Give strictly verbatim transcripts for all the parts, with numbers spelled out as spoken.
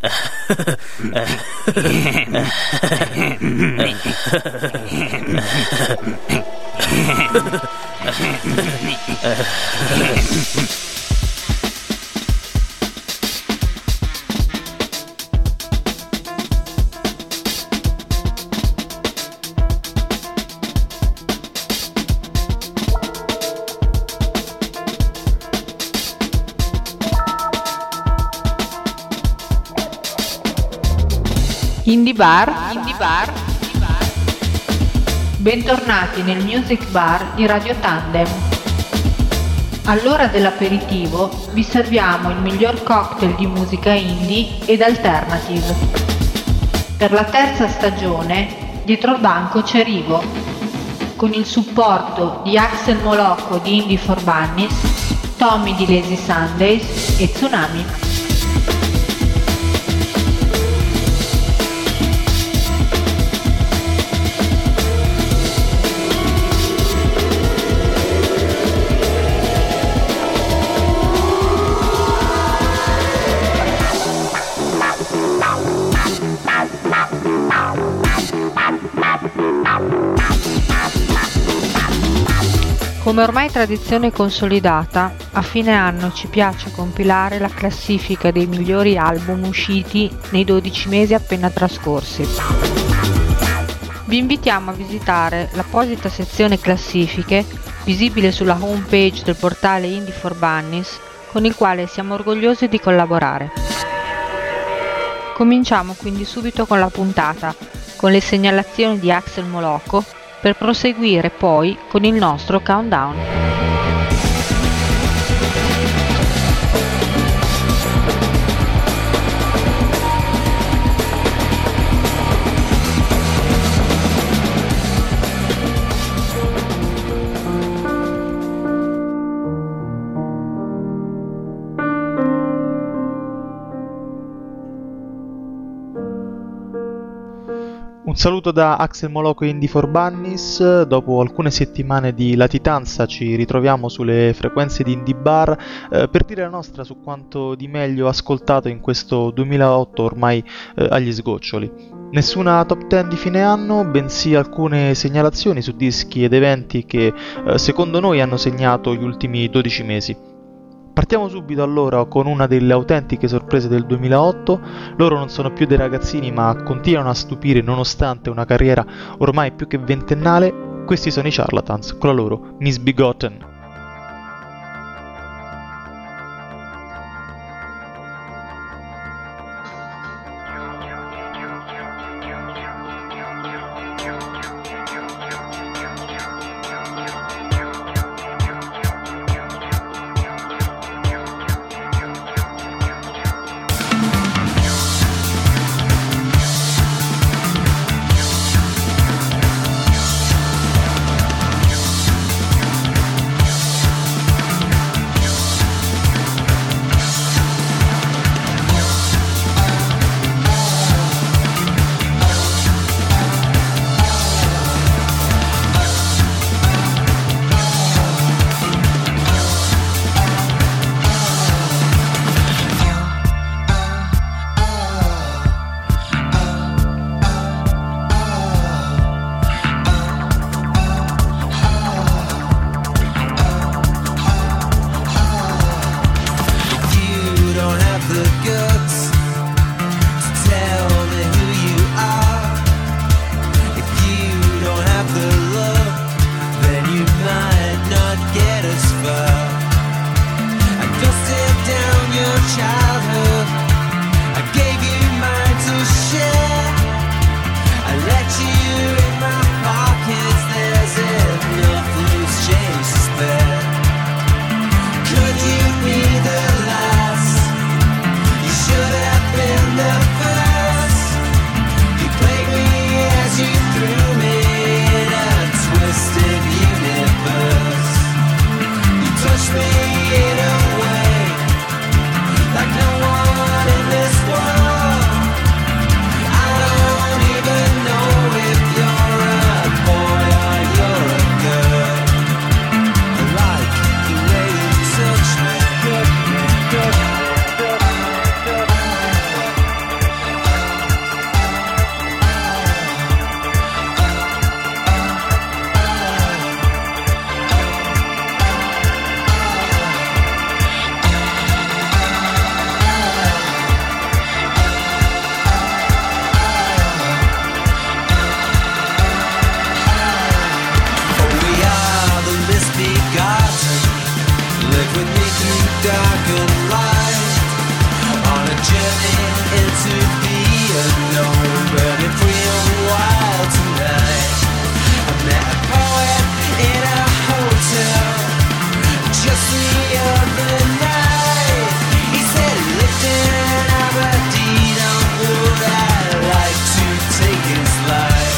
Indie Bar, Indie Bar. Bentornati nel Music Bar di Radio Tandem. All'ora dell'aperitivo vi serviamo il miglior cocktail di musica indie ed alternative. Per la terza stagione, dietro il banco c'è Rivo, con il supporto di Axel Molocco di Indie for Bunnies, Tommy di Lazy Sundays e Tsunami. Come ormai tradizione consolidata, a fine anno ci piace compilare la classifica dei migliori album usciti nei dodici mesi appena trascorsi. Vi invitiamo a visitare l'apposita sezione classifiche visibile sulla homepage del portale Indie for Bunnies, con il quale siamo orgogliosi di collaborare. Cominciamo quindi subito con la puntata, con le segnalazioni di Axel Molocco, per proseguire poi con il nostro countdown. Un saluto da Axel Molocco e Indie for Bunnies. Dopo alcune settimane di latitanza ci ritroviamo sulle frequenze di Indie Bar eh, per dire la nostra su quanto di meglio ascoltato in questo duemilaotto ormai eh, agli sgoccioli. Nessuna top dieci di fine anno, bensì alcune segnalazioni su dischi ed eventi che eh, secondo noi hanno segnato gli ultimi dodici mesi. Partiamo subito allora con una delle autentiche sorprese del duemilaotto. Loro non sono più dei ragazzini ma continuano a stupire nonostante una carriera ormai più che ventennale. Questi sono i Charlatans con la loro Misbegotten. and to be alone, burning free on the wild tonight. I met a poet in a hotel just the other night. He said he lived in Aberdeen, and would I like to take his life.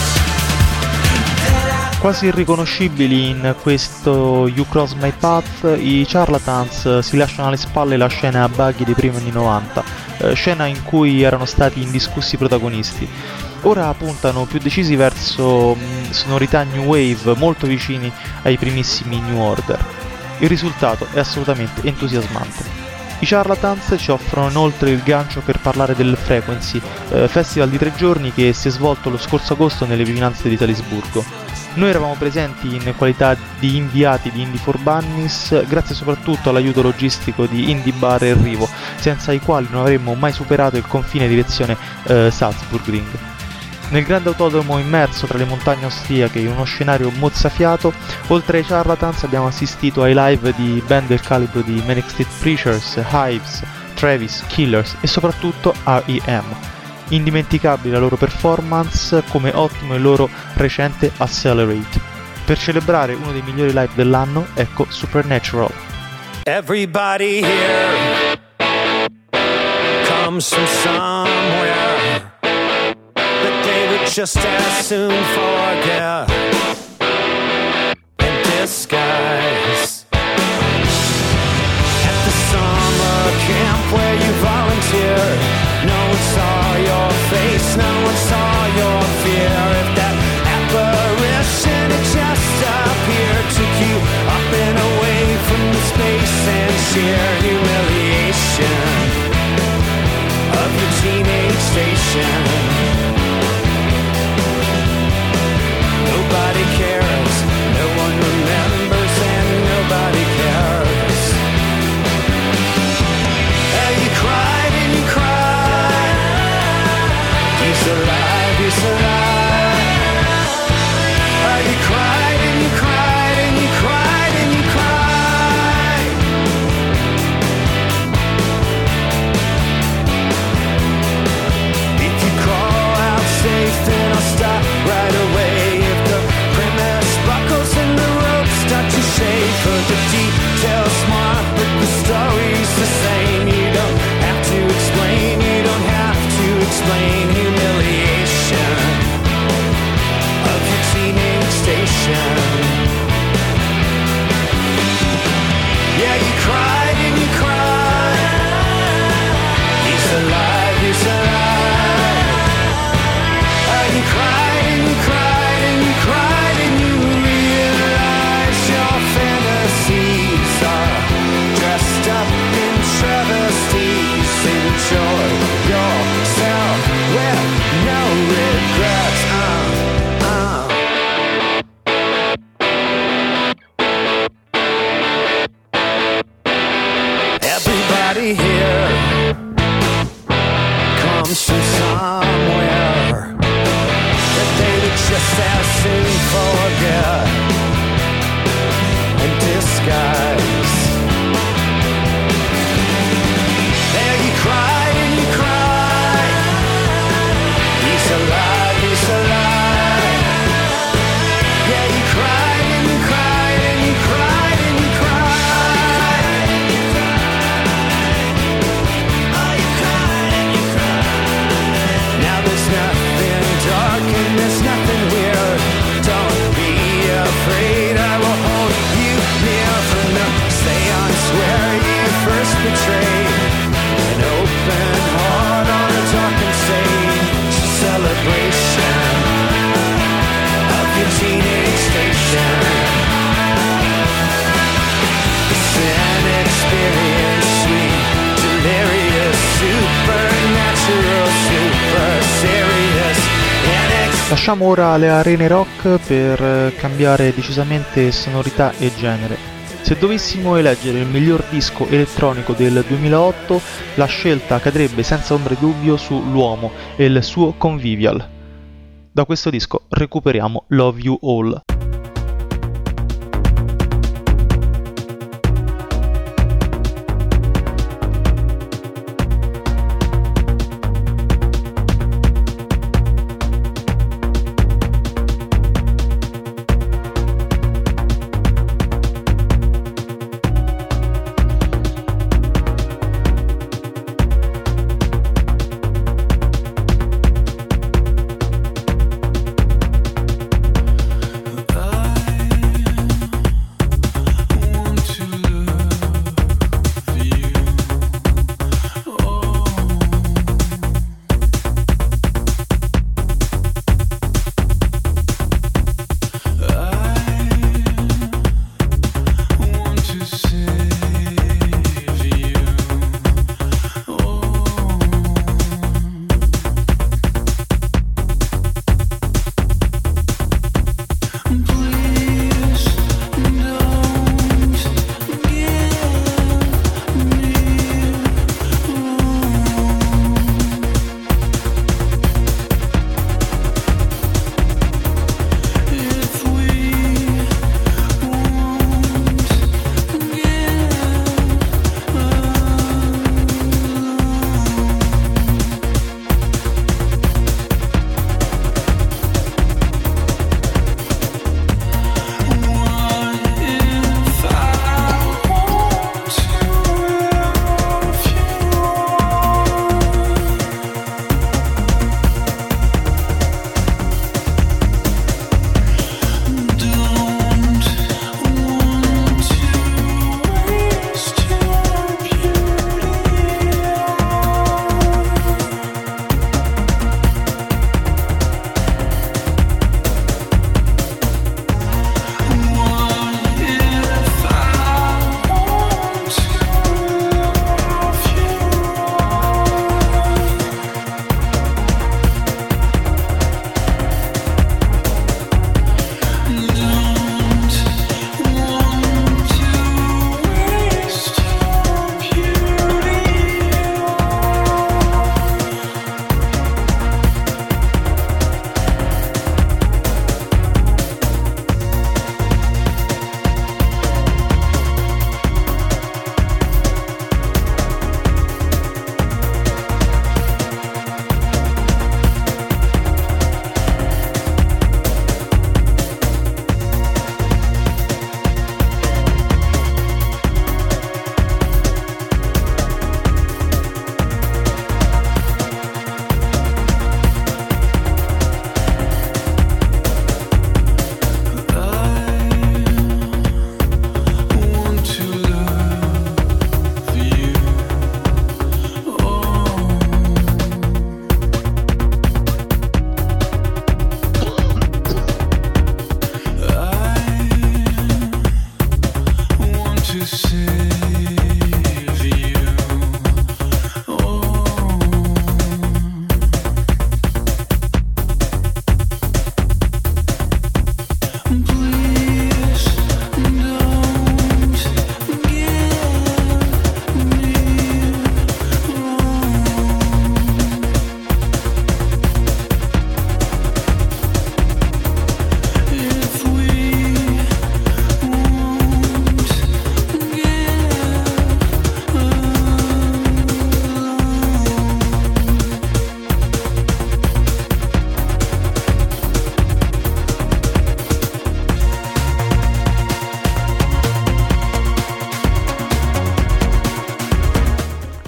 Quasi irriconoscibili in questo You Cross My Path, i Charlatans si lasciano alle spalle la scena buggy dei primi anni novanta, eh, scena in cui erano stati indiscussi protagonisti. Ora puntano più decisi verso mh, sonorità new wave molto vicini ai primissimi New Order. Il risultato è assolutamente entusiasmante. I Charlatans ci offrono inoltre il gancio per parlare del Frequency, eh, festival di tre giorni che si è svolto lo scorso agosto nelle vicinanze di Salisburgo. Noi eravamo presenti in qualità di inviati di Indie for Bunnies, grazie soprattutto all'aiuto logistico di Indie Bar e Rivo, senza i quali non avremmo mai superato il confine direzione eh, Salzburgring. Nel grande autodromo immerso tra le montagne austriache in uno scenario mozzafiato, oltre ai Charlatans abbiamo assistito ai live di band del calibro di Manic Street Preachers, Hives, Travis, Killers e soprattutto R E M. Indimenticabile la loro performance, come ottimo il loro recente Accelerate. Per celebrare uno dei migliori live dell'anno, ecco Supernatural. Everybody here comes from somewhere that they would just as soon forget in disguise. At the summer camp where you volunteered, no one saw your face, no one saw your fear. If that apparition had just appeared, took you up and away from the space and sheer humiliation of your teenage station. Nobody cares, no one remembers, and nobody cares. And you cried and you cried. He's alive, he's alive. Oh, you cried and you cried and you cried and you cried. If you call out safe, then I'll stop right away. If the premise buckles and the ropes start to shake, for the details smart, but the story's the same. You don't have to explain, you don't have to explain humiliation of your teenage station. Yeah, you cried and you cried. He's alive, he's alive. Oh, you cried and you cried and you cried and you realize your fantasies are dressed up in travesties. Enjoy yourself with no regrets. Uh, uh. Everybody here comes from somewhere that they would just as soon forget and disguise. There you cried and you cried. He's alive, he's alive. Yeah, you cried and you cried and you cried and you cried. Oh, you cried and you cried. Now there's nothing dark and there's nothing weird. Don't be afraid, I will hold you near from the seance where you first betrayed. An open heart on a darkened stage, celebration of your teenage station. It's an experience, sweet, delirious, supernatural, super serious. Lasciamo ora le arene rock per cambiare decisamente sonorità e genere. Se dovessimo eleggere il miglior disco elettronico del duemilaotto, la scelta cadrebbe senza ombra di dubbio su L'Uomo e il suo Convivial. Da questo disco recuperiamo Love You All.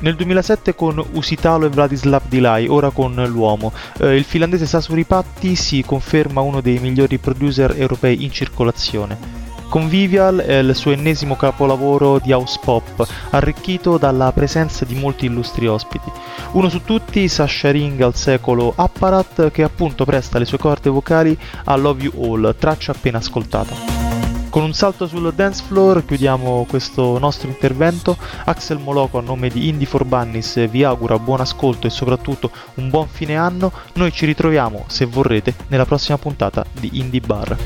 Nel duemilasette con Usitalo e Vladislav Dilay, ora con L'Uomo. Eh, il finlandese Sasuri Patti si conferma uno dei migliori producer europei in circolazione. Convivial è il suo ennesimo capolavoro di house pop, arricchito dalla presenza di molti illustri ospiti. Uno su tutti, Sasha Ring al secolo Apparat, che appunto presta le sue corde vocali a Love You All, traccia appena ascoltata. Con un salto sul dance floor chiudiamo questo nostro intervento. Axel Moloko, a nome di Indie for Bunnies, vi augura buon ascolto e soprattutto un buon fine anno. Noi ci ritroviamo, se vorrete, nella prossima puntata di Indie Bar.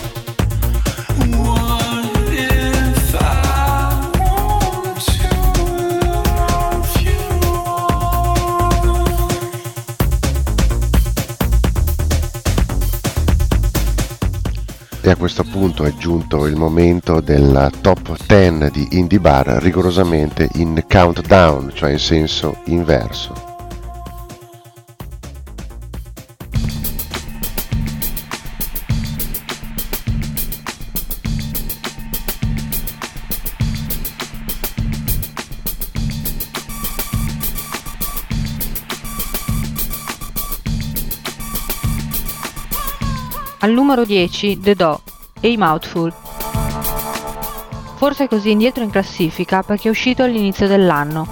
E a questo punto è giunto il momento della top dieci di Indie Bar, rigorosamente in countdown, cioè in senso inverso. Al numero dieci The Do e A Mouthful. Forse così indietro in classifica perché è uscito all'inizio dell'anno.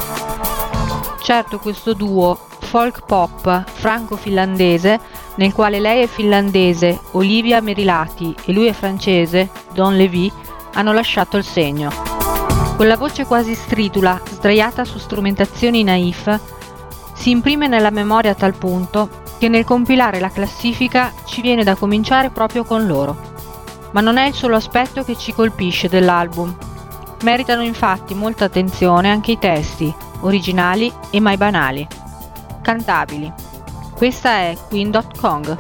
Certo, questo duo folk pop franco-finlandese, nel quale lei è finlandese, Olivia Merilati, e lui è francese, Don Levy, hanno lasciato il segno. Quella voce quasi stridula, sdraiata su strumentazioni naif, si imprime nella memoria a tal punto che nel compilare la classifica ci viene da cominciare proprio con loro. Ma non è il solo aspetto che ci colpisce dell'album. Meritano infatti molta attenzione anche i testi, originali e mai banali. Cantabili. Questa è Queen dot Kong.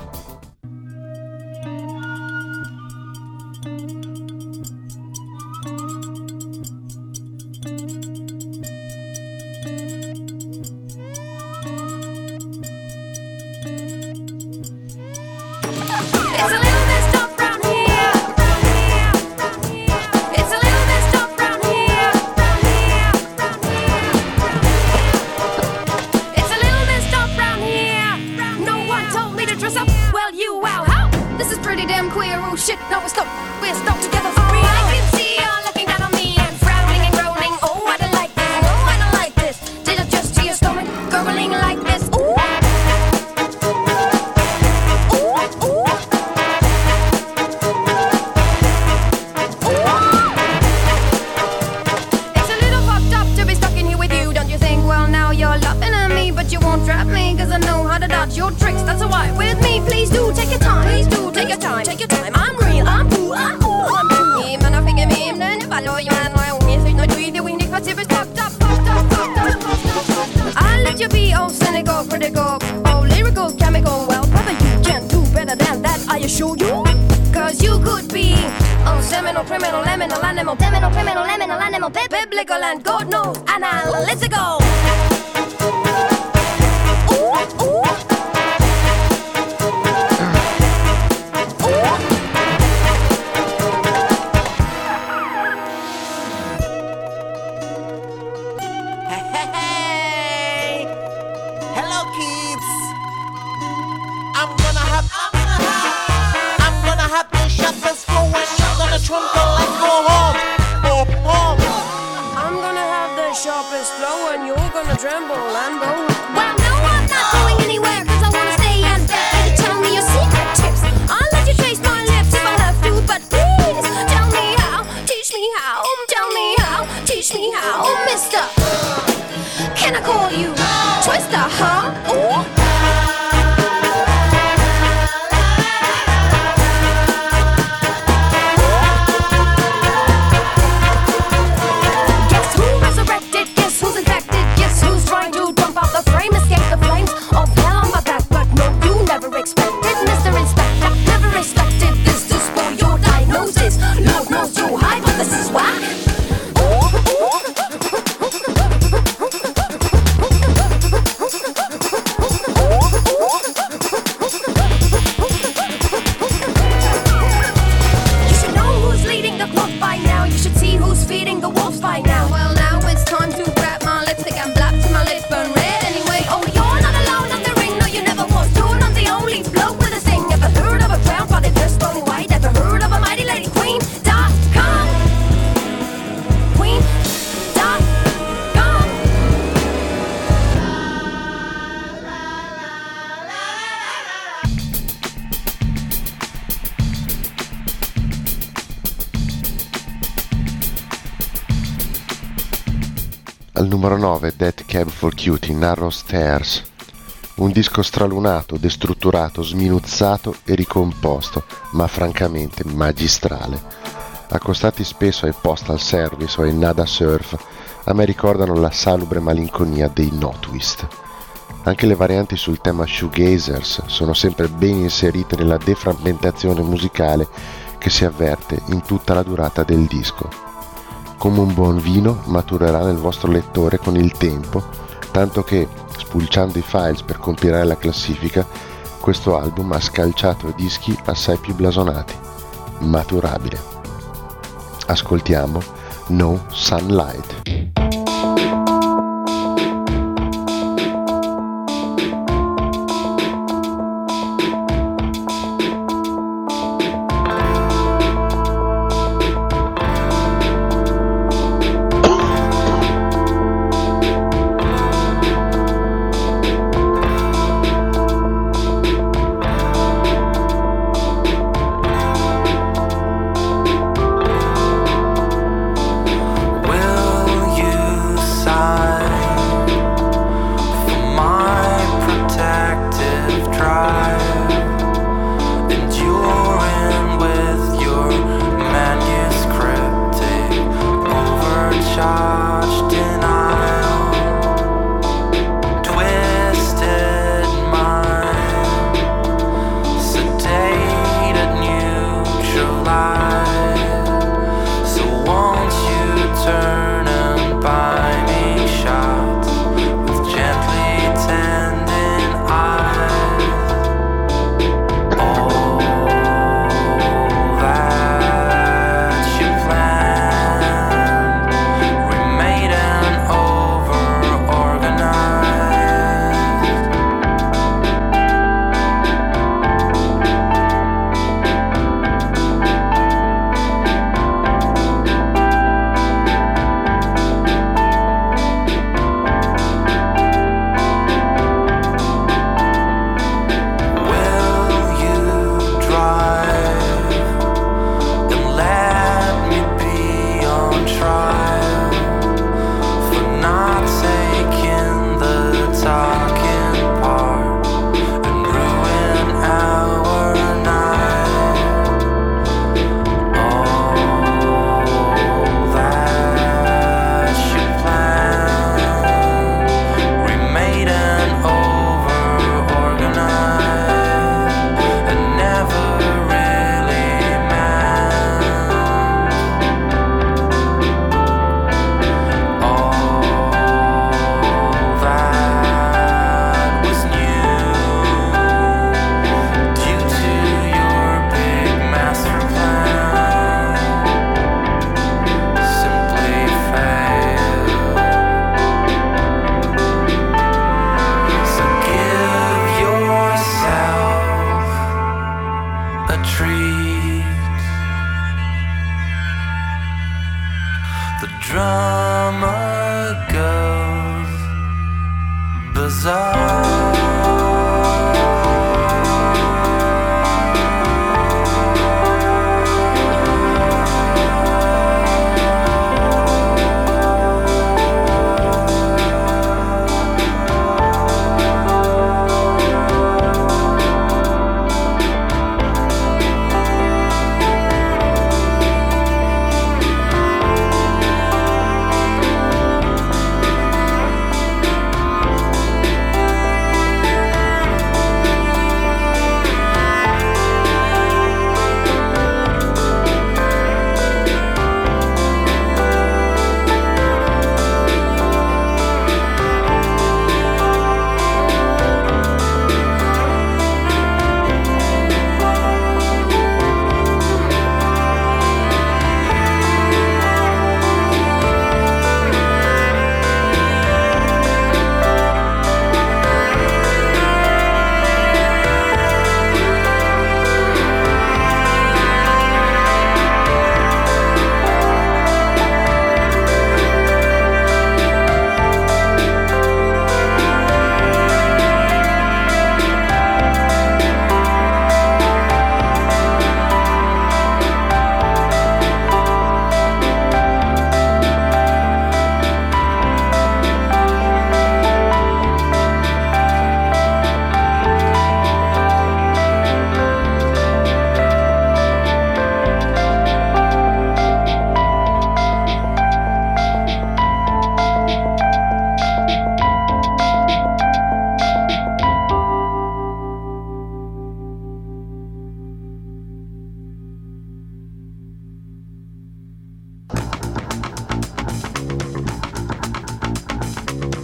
Guess who's infected? Guess who's trying to jump off the Al numero nove Dead Cab for Cutie, Narrow Stairs, un disco stralunato, destrutturato, sminuzzato e ricomposto, ma francamente magistrale. Accostati spesso ai Postal Service o ai Nada Surf, a me ricordano la salubre malinconia dei No Twist. Anche le varianti sul tema shoegazers sono sempre ben inserite nella deframmentazione musicale che si avverte in tutta la durata del disco. Come un buon vino maturerà nel vostro lettore con il tempo, tanto che, spulciando i files per compilare la classifica, questo album ha scalciato dischi assai più blasonati. Maturabile. Ascoltiamo No Sunlight. Will you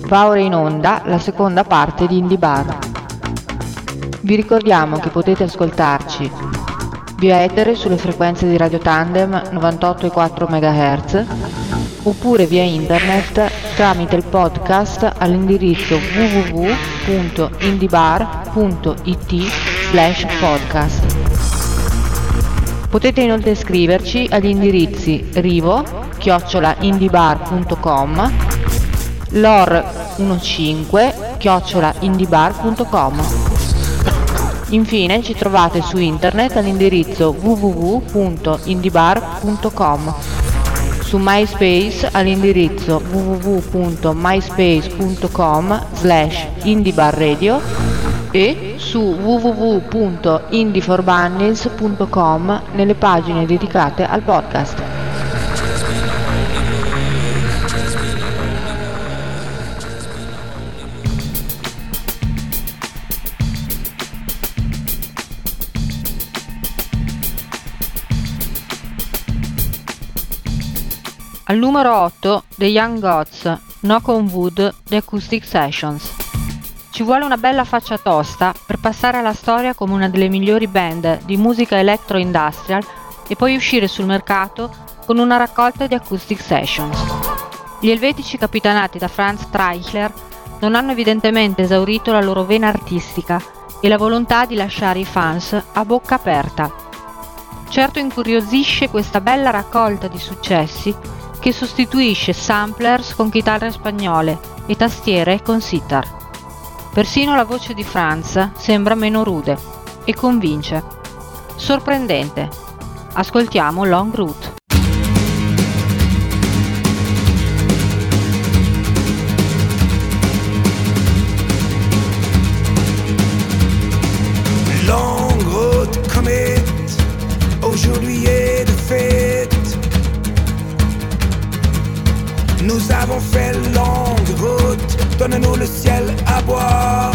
va ora in onda la seconda parte di Indie Bar. Vi ricordiamo che potete ascoltarci via etere sulle frequenze di Radio Tandem novantotto virgola quattro megahertz oppure via internet tramite il podcast all'indirizzo w w w punto indiebar punto i t slash podcast. Potete inoltre scriverci agli indirizzi rivo chiocciola indiebar punto com, lor quindici chiocciola indiebar punto com. Infine ci trovate su internet all'indirizzo w w w punto indiebar punto com, su MySpace all'indirizzo w w w punto myspace punto com slash indiebarradio e su w w w punto indie for bunnies punto com nelle pagine dedicate al podcast. Al numero otto The Young Gods, Knock on Wood, The Acoustic Sessions. Ci vuole una bella faccia tosta per passare alla storia come una delle migliori band di musica electro-industrial e poi uscire sul mercato con una raccolta di acoustic sessions. Gli elvetici capitanati da Franz Streichler non hanno evidentemente esaurito la loro vena artistica e la volontà di lasciare i fans a bocca aperta. Certo incuriosisce questa bella raccolta di successi che sostituisce samplers con chitarre spagnole e tastiere con sitar. Persino la voce di Franz sembra meno rude e convince. Sorprendente. Ascoltiamo Long Route. Longue route commit, aujourd'hui est de fête. Nous avons fait longue route, donne-nous le ciel à boire.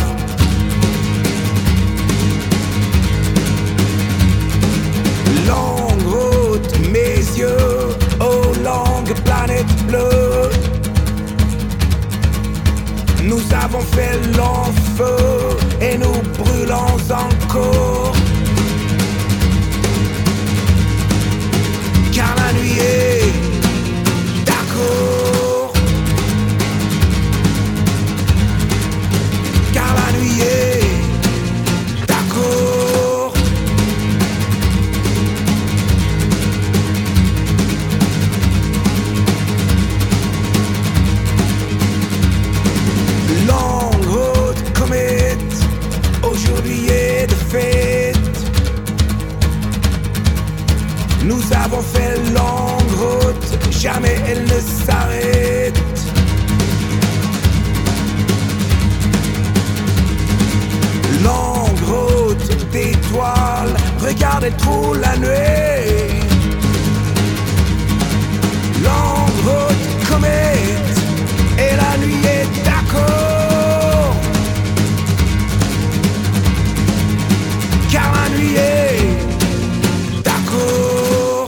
Longue route, mes yeux, aux longues planètes bleues. Nous avons fait long feu et nous brûlons encore. Car la nuit est d'accord. Car la nuit est d'accord. Longue route commit, aujourd'hui est de fête. Nous avons fait longue route, jamais elle ne s'arrête. Longue route d'étoiles, regardez trop la nuit. Longue route comète, et la nuit est d'accord. Car la nuit est d'accord.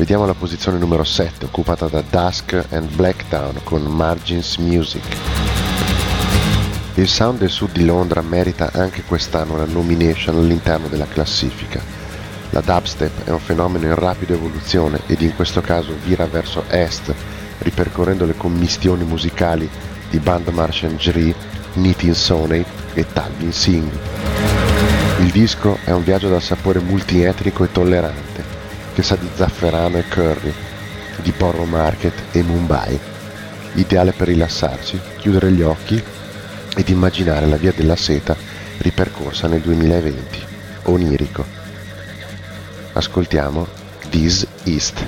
Vediamo la posizione numero sette, occupata da Dusk and Blacktown con Margins Music. Il sound del sud di Londra merita anche quest'anno una nomination all'interno della classifica. La dubstep è un fenomeno in rapida evoluzione ed in questo caso vira verso est, ripercorrendo le commistioni musicali di Bandar Shenjri, Nitin Soney e Talvin Singh. Il disco è un viaggio dal sapore multietnico e tollerante, che sa di zafferano e curry, di Borough Market e Mumbai, ideale per rilassarsi, chiudere gli occhi ed immaginare la via della seta ripercorsa nel duemilaventi, onirico. Ascoltiamo This East.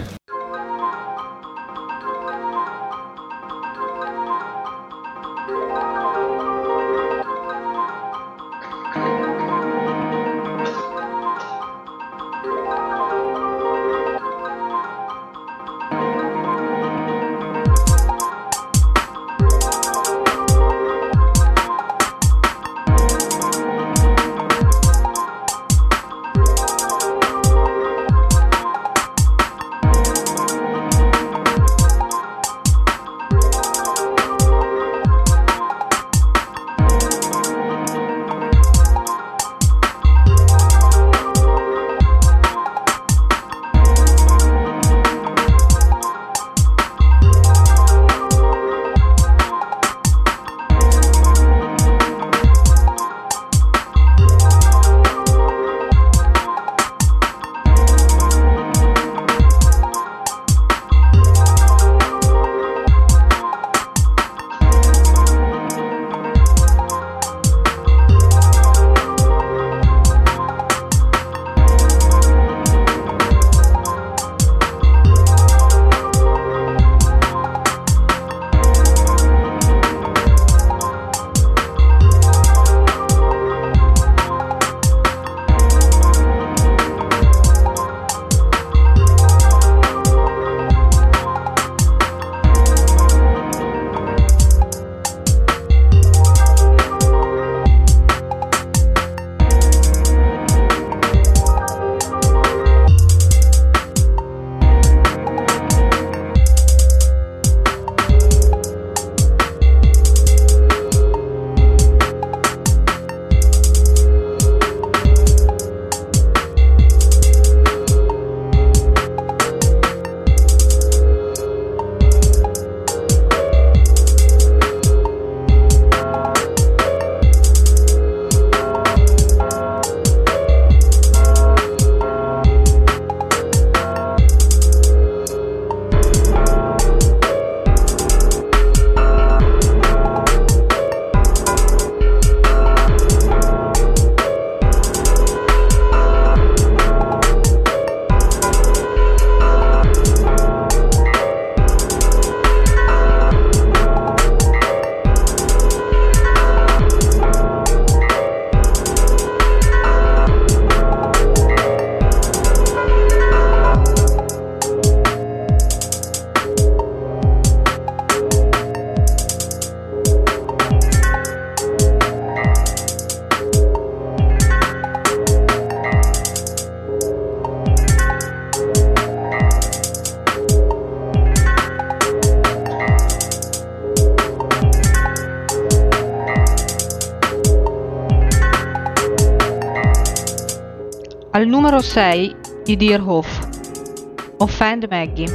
Al numero sei i Deerhoof, Offend Maggie.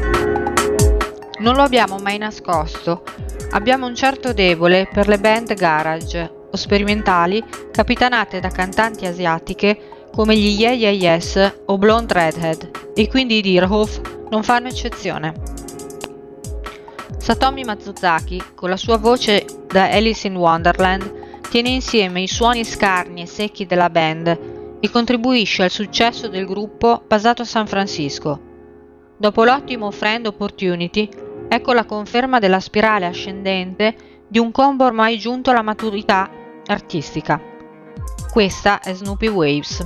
Non lo abbiamo mai nascosto, abbiamo un certo debole per le band garage o sperimentali capitanate da cantanti asiatiche come gli Yeah Yeah Yes o Blonde Redhead, e quindi i Deerhoof non fanno eccezione. Satomi Matsuzaki, con la sua voce da Alice in Wonderland, tiene insieme i suoni scarni e secchi della band e contribuisce al successo del gruppo basato a San Francisco. Dopo l'ottimo Friend Opportunity, ecco la conferma della spirale ascendente di un combo ormai giunto alla maturità artistica. Questa è Snoopy Waves.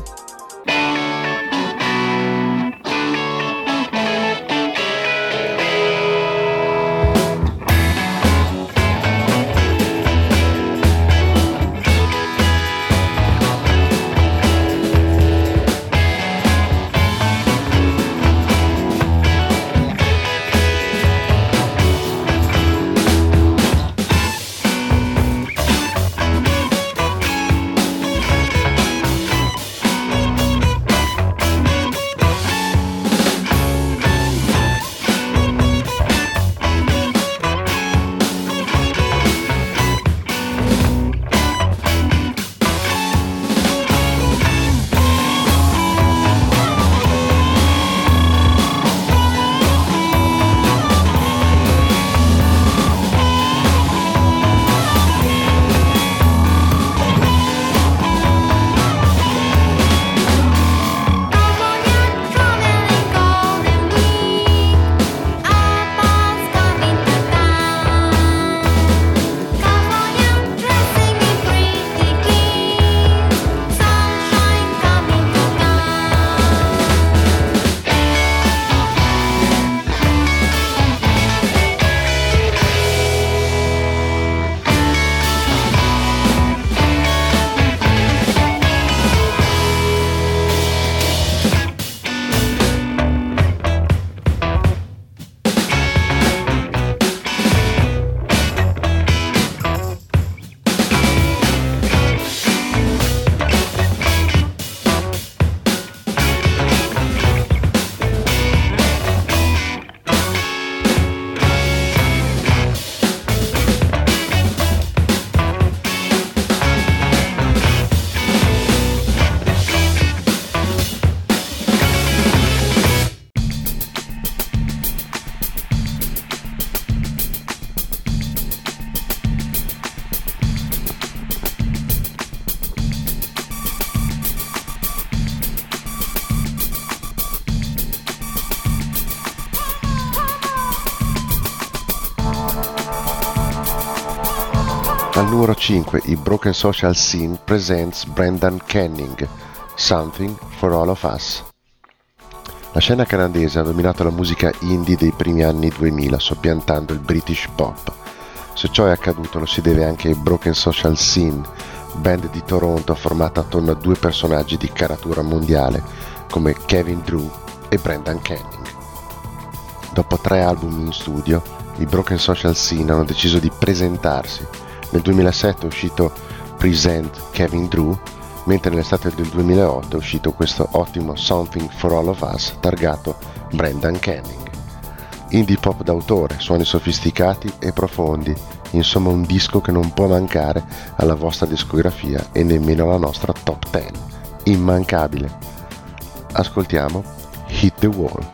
Al numero cinque i Broken Social Scene presents Brendan Canning, Something for All of Us. La scena canadese ha dominato la musica indie dei primi anni duemila, soppiantando il British pop. Se ciò è accaduto lo si deve anche ai Broken Social Scene, band di Toronto formata attorno a due personaggi di caratura mondiale come Kevin Drew e Brendan Canning. Dopo tre album in studio, i Broken Social Scene hanno deciso di presentarsi. Nel duemilasette è uscito Present Kevin Drew, mentre nell'estate del duemilaotto è uscito questo ottimo Something for All of Us targato Brendan Canning. Indie pop d'autore, suoni sofisticati e profondi, insomma un disco che non può mancare alla vostra discografia e nemmeno alla nostra top dieci. Immancabile. Ascoltiamo Hit the Wall.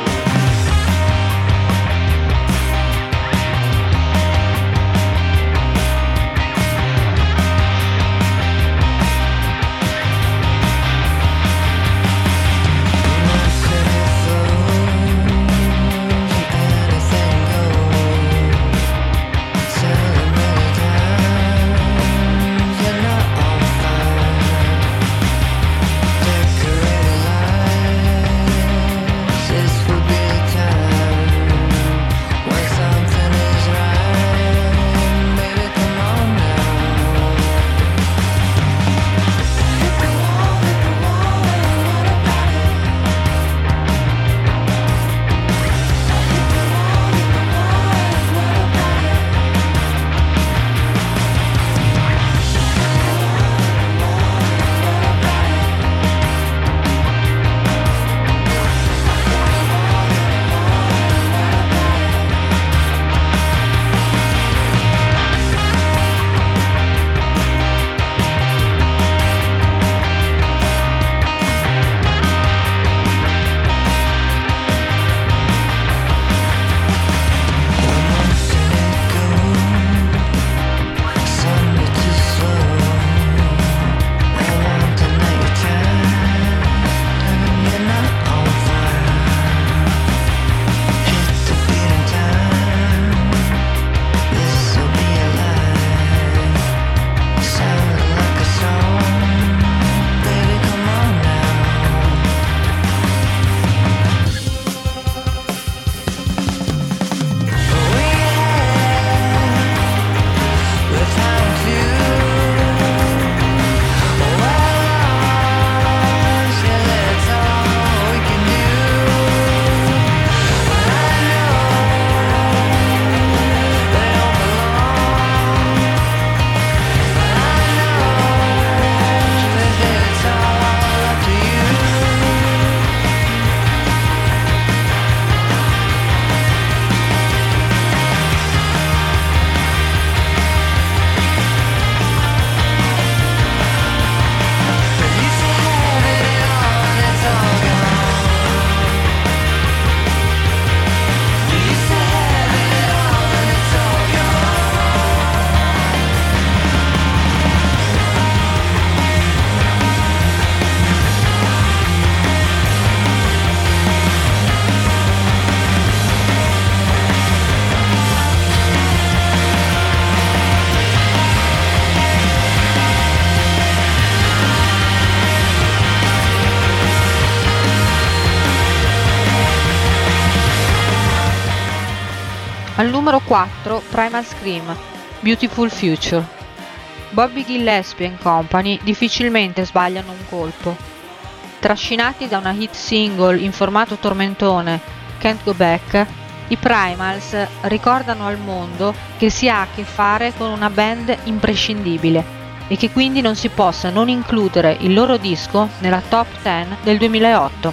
Al numero quattro, Primal Scream, Beautiful Future. Bobby Gillespie and Company difficilmente sbagliano un colpo. Trascinati da una hit single in formato tormentone, Can't Go Back, i Primals ricordano al mondo che si ha a che fare con una band imprescindibile e che quindi non si possa non includere il loro disco nella top dieci del duemilaotto.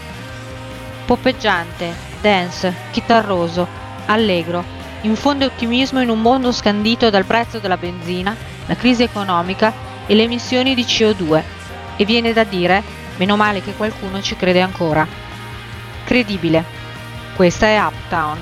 Poppeggiante, dance, chitarroso, allegro, infonde ottimismo in un mondo scandito dal prezzo della benzina, la crisi economica e le emissioni di C O due, e viene da dire, meno male che qualcuno ci crede ancora. Credibile. Questa è Uptown.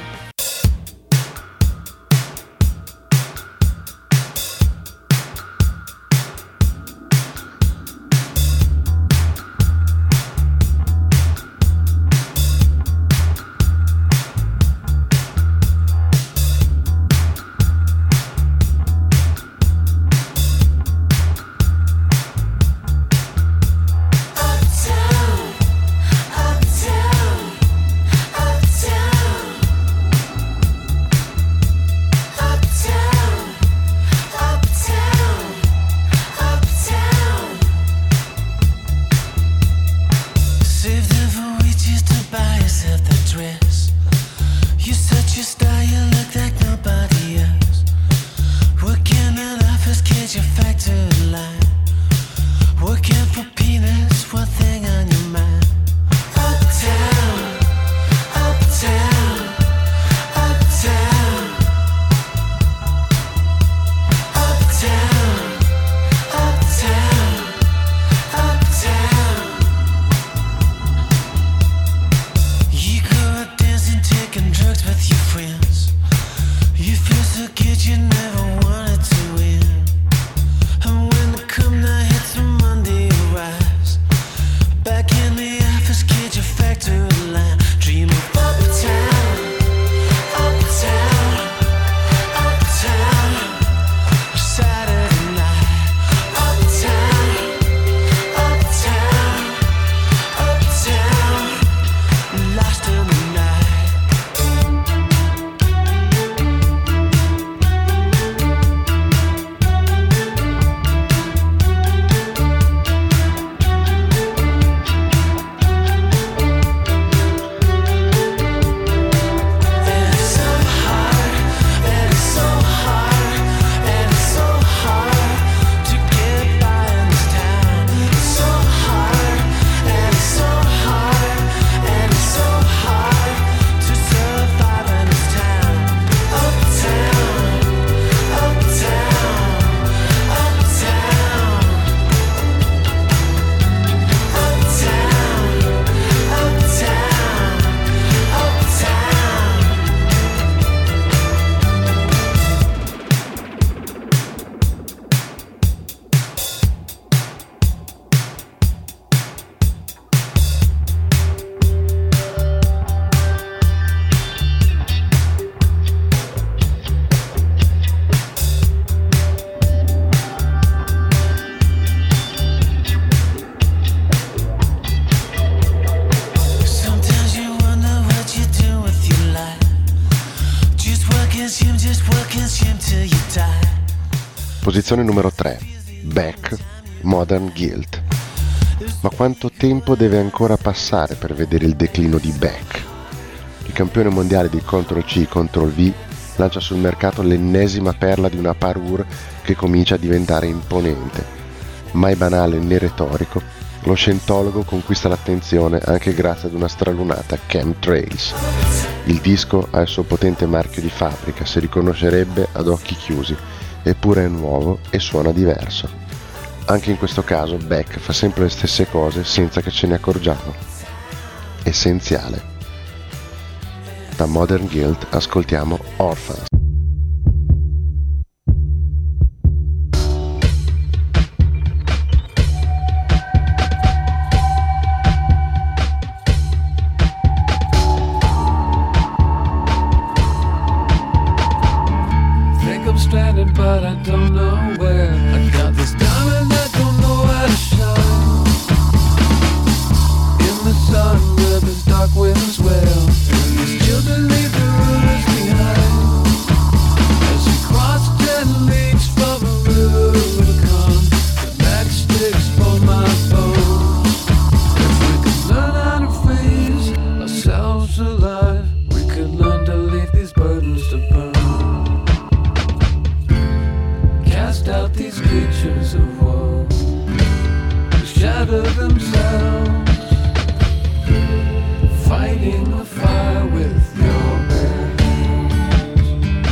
Posizione numero tre, Beck, Modern Guilt. Ma quanto tempo deve ancora passare per vedere il declino di Beck? Il campione mondiale di control C control V lancia sul mercato l'ennesima perla di una parure che comincia a diventare imponente. Mai banale né retorico, lo scientologo conquista l'attenzione anche grazie ad una stralunata Chemtrails. Il disco ha il suo potente marchio di fabbrica, si riconoscerebbe ad occhi chiusi, eppure è nuovo e suona diverso. Anche in questo caso Beck fa sempre le stesse cose senza che ce ne accorgiamo. Essenziale. Da Modern Guilt ascoltiamo Orphans. But I don't know where. I got this diamond, I don't know how to shine. In the sun where the dark winds wail, and these children leave the rulers behind. As we cross ten leagues from a Rubicon, the matchsticks for my bones. If we could learn how to freeze ourselves alive, we could learn to leave these burdens to burn. Cast out these creatures of woe, who shatter themselves, fighting the fire with your bare hands.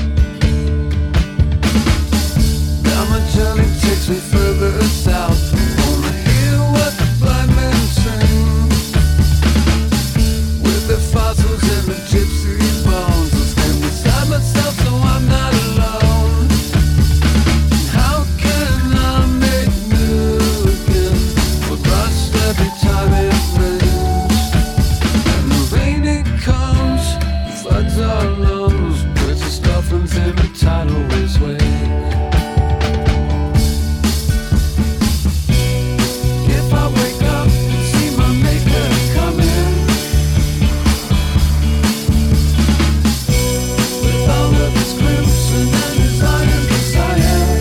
Now my journey takes me further south. I wanna hear what the blind men sing, with their fossils and the gypsy bones. I'll stand beside myself so I'm not alone. Every time it rains, and the rain it comes, floods our lungs, puts the stuffings in the tidal waves wake. If I wake up and see my maker coming, with all of his crimson and his iron desire,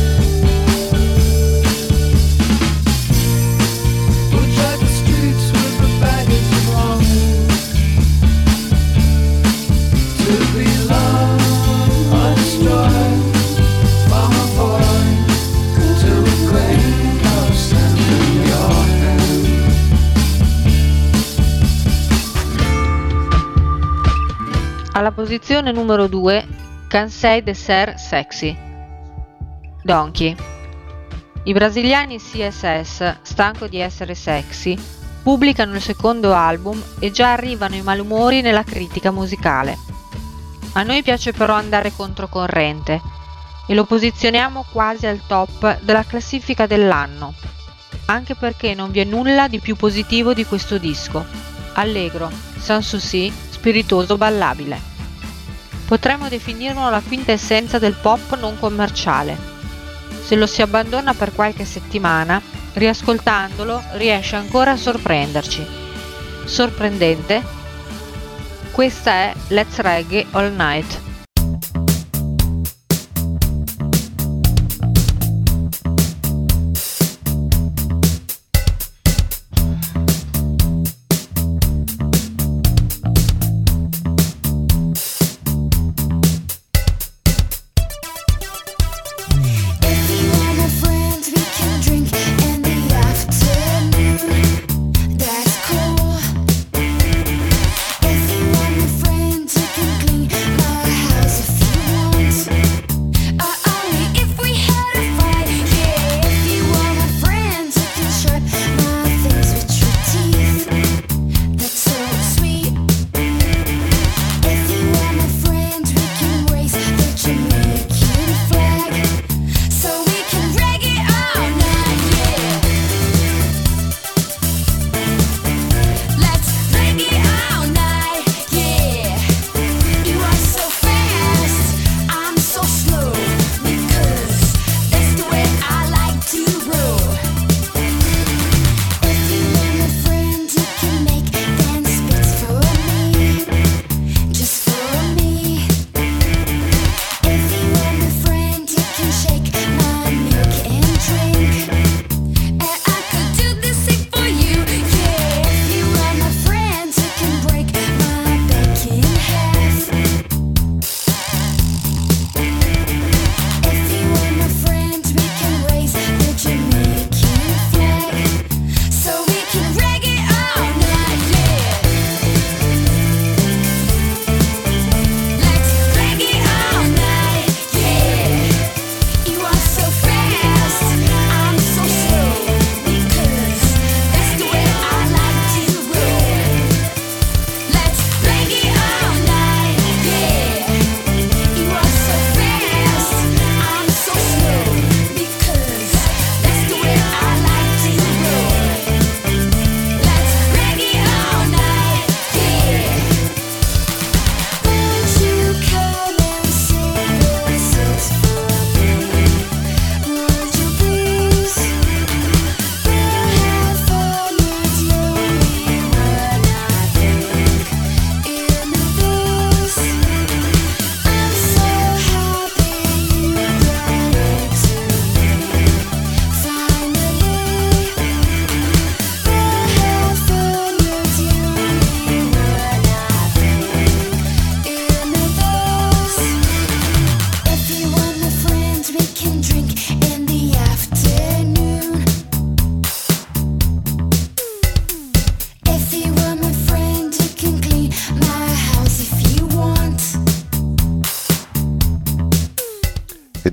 Alla posizione numero due, Cansei de Ser Sexy, Donkey. I brasiliani C S S, stanco di essere sexy, pubblicano il secondo album e già arrivano i malumori nella critica musicale. A noi piace però andare controcorrente e lo posizioniamo quasi al top della classifica dell'anno, anche perché non vi è nulla di più positivo di questo disco, allegro, sans souci, spiritoso, ballabile. Potremmo definirlo la quintessenza del pop non commerciale. Se lo si abbandona per qualche settimana, riascoltandolo riesce ancora a sorprenderci. Sorprendente? Questa è Let's Reggae All Night. If you want a friend, you can clean my house.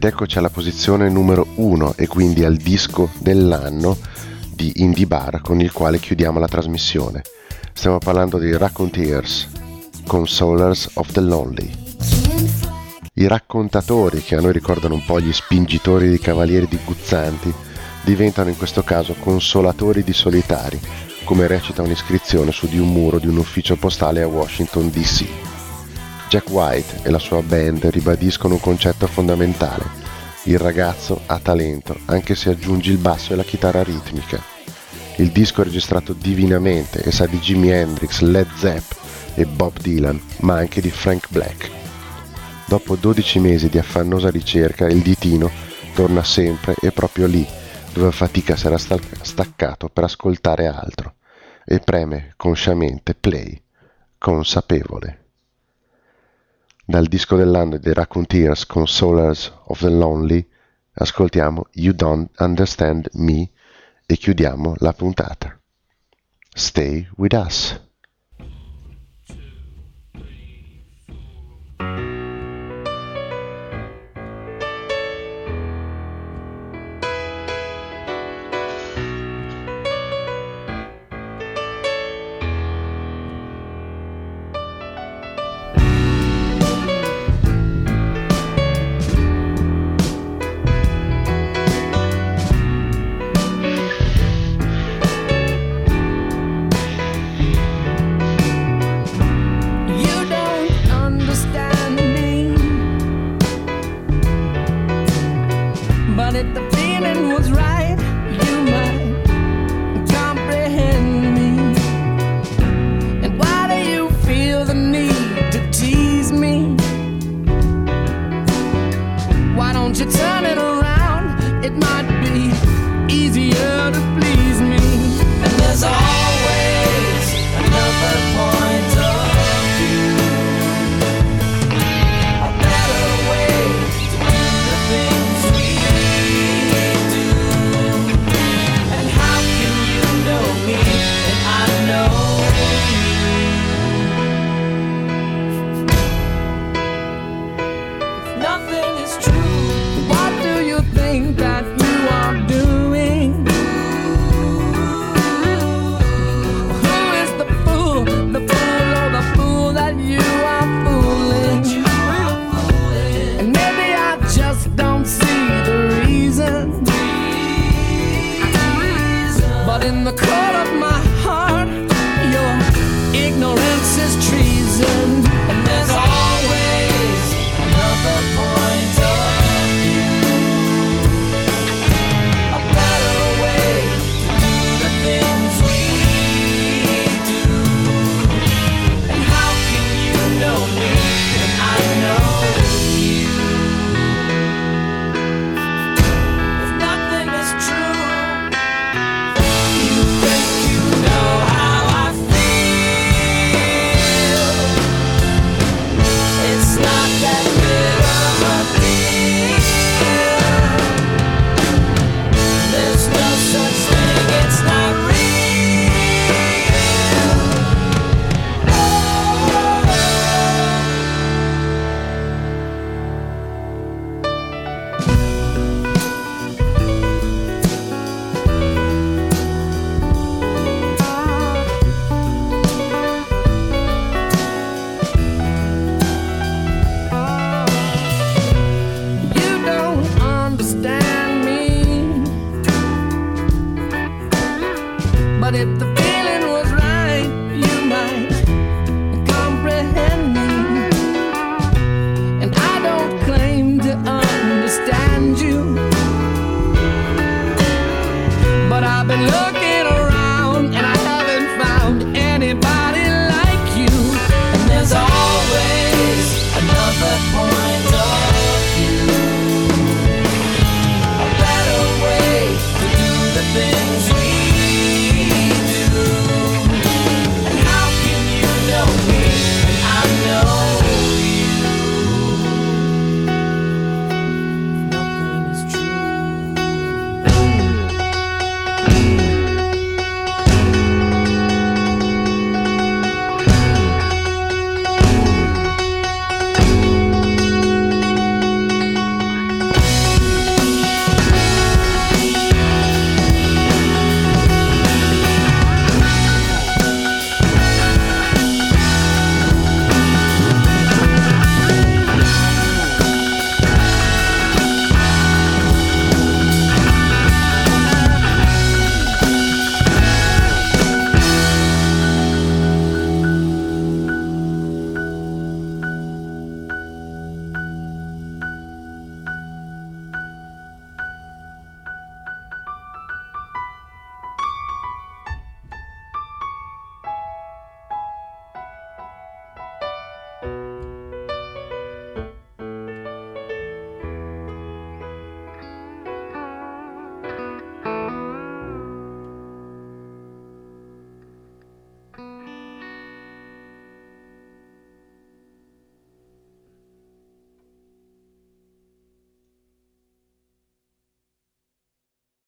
Ed eccoci alla posizione numero uno e quindi al disco dell'anno di Indie Bar con il quale chiudiamo la trasmissione. Stiamo parlando di Raconteurs, Consolers of the Lonely. I raccontatori, che a noi ricordano un po' gli spingitori di cavalieri di guzzanti, diventano in questo caso consolatori di solitari, come recita un'iscrizione su di un muro di un ufficio postale a Washington D C. Jack White e la sua band ribadiscono un concetto fondamentale: il ragazzo ha talento anche se aggiungi il basso e la chitarra ritmica. Il disco è registrato divinamente e sa di Jimi Hendrix, Led Zepp e Bob Dylan, ma anche di Frank Black. Dopo dodici mesi di affannosa ricerca, il ditino torna sempre e proprio lì, dove fatica sarà staccato per ascoltare altro, e preme consciamente play, consapevole. Dal disco dell'anno dei Raconteurs, Consolers of the Lonely, ascoltiamo You Don't Understand Me e chiudiamo la puntata. Stay with us. I've been looking